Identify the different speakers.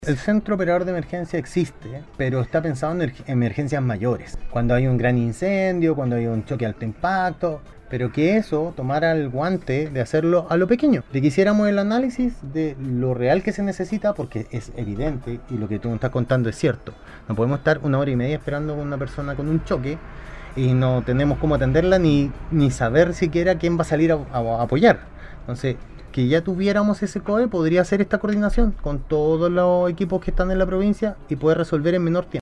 Speaker 1: El centro operador de emergencia existe, pero está pensado en emergencias mayores. Cuando hay un gran incendio, cuando hay un choque de alto impacto, pero que eso tomara el guante de hacerlo a lo pequeño. De que hiciéramos el análisis de lo real que se necesita, porque es evidente y lo que tú me estás contando es cierto. No podemos estar 1 hora y media esperando con una persona con un choque y no tenemos cómo atenderla ni saber siquiera quién va a salir a apoyar. Entonces, que ya tuviéramos ese COE podría hacer esta coordinación con todos los equipos que están en la provincia y poder resolver en menor tiempo.